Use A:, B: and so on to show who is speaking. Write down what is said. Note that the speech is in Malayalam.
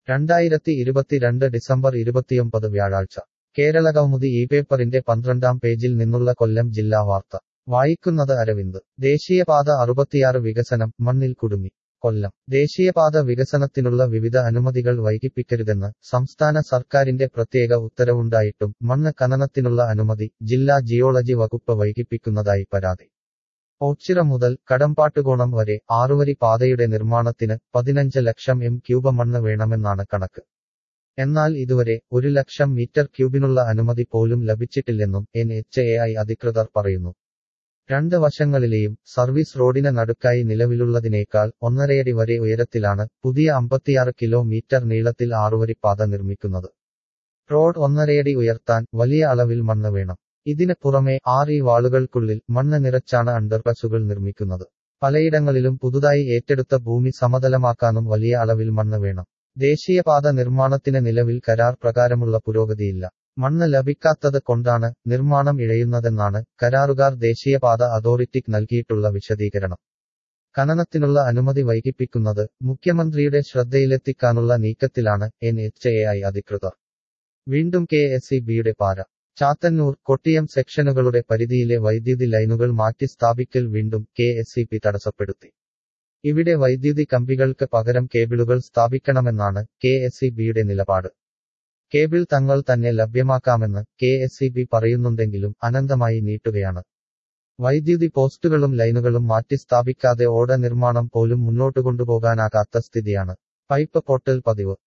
A: 2022 ഡിസംബർ 29 വ്യാഴാഴ്ച കേരളകൗമുദി ഈ പേപ്പറിന്റെ 12-ാം പേജിൽ നിന്നുള്ള കൊല്ലം ജില്ലാ വാർത്ത വായിക്കുന്നത് അരവിന്ദ്. ദേശീയപാത 66 വികസനം മണ്ണിൽ കുടുങ്ങി. കൊല്ലം ദേശീയപാത വികസനത്തിനുള്ള വിവിധ അനുമതികൾ വൈകിപ്പിക്കരുതെന്ന് സംസ്ഥാന സർക്കാരിന്റെ പ്രത്യേക ഉത്തരവുണ്ടായിട്ടും മണ്ണ് ഖനനത്തിനുള്ള അനുമതി ജില്ലാ ജിയോളജി വകുപ്പ് വൈകിപ്പിക്കുന്നതായി പരാതി. ഓച്ചിറ മുതൽ കടമ്പാട്ടുകോണം വരെ ആറുവരി പാതയുടെ നിർമ്മാണത്തിന് 15 ലക്ഷം m³ മണ്ണ് വേണമെന്നാണ് കണക്ക്. എന്നാൽ ഇതുവരെ 1 ലക്ഷം m³ അനുമതി പോലും ലഭിച്ചിട്ടില്ലെന്നും NHAI അധികൃതർ പറയുന്നു. രണ്ട് വശങ്ങളിലെയും സർവീസ് റോഡിന് നടുക്കായി നിലവിലുള്ളതിനേക്കാൾ 1.5 അടി വരെ ഉയരത്തിലാണ് പുതിയ 56 കിലോമീറ്റർ നീളത്തിൽ ആറുവരി പാത നിർമ്മിക്കുന്നത്. റോഡ് 1.5 അടി ഉയർത്താൻ വലിയ അളവിൽ മണ്ണ് വേണം. ഇതിന് പുറമെ 6 വാളുകൾക്കുള്ളിൽ മണ്ണ് നിറച്ചാണ് അണ്ടർപാസുകൾ നിർമ്മിക്കുന്നത്. പലയിടങ്ങളിലും പുതുതായി ഏറ്റെടുത്ത ഭൂമി സമതലമാക്കാനും വലിയ അളവിൽ മണ്ണ് വേണം. ദേശീയപാത നിർമ്മാണത്തിന് നിലവിൽ കരാർ പ്രകാരമുള്ള പുരോഗതിയില്ല. മണ്ണ് ലഭിക്കാത്തത് കൊണ്ടാണ് നിർമ്മാണം ഇഴയുന്നതെന്നാണ് കരാറുകാർ ദേശീയപാത അതോറിറ്റിക്ക് നൽകിയിട്ടുള്ള വിശദീകരണം. ഖനനത്തിനുള്ള അനുമതി വൈകിപ്പിക്കുന്നത് മുഖ്യമന്ത്രിയുടെ ശ്രദ്ധയിലെത്തിക്കാനുള്ള നീക്കത്തിലാണ് NHAI അധികൃതർ. വീണ്ടും KSEBയുടെ പാര. ചാത്തന്നൂർ കൊട്ടിയം സെക്ഷനുകളുടെ പരിധിയിലെ വൈദ്യുതി ലൈനുകൾ മാറ്റി സ്ഥാപിക്കൽ വീണ്ടും KSEB തടസ്സപ്പെടുത്തി. ഇവിടെ വൈദ്യുതി കമ്പികൾക്ക് പകരം കേബിളുകൾ സ്ഥാപിക്കണമെന്നാണ് KSEBയുടെ നിലപാട്. കേബിൾ തങ്ങൾ തന്നെ ലഭ്യമാക്കാമെന്ന് KSEB പറയുന്നുണ്ടെങ്കിലും അനന്തമായി നീട്ടുകയാണ്. വൈദ്യുതി പോസ്റ്റുകളും ലൈനുകളും മാറ്റി സ്ഥാപിക്കാതെ ഓട നിർമ്മാണം പോലും മുന്നോട്ടു കൊണ്ടുപോകാനാകാത്ത സ്ഥിതിയാണ്. പൈപ്പ് പൊട്ടൽ പതിവ്.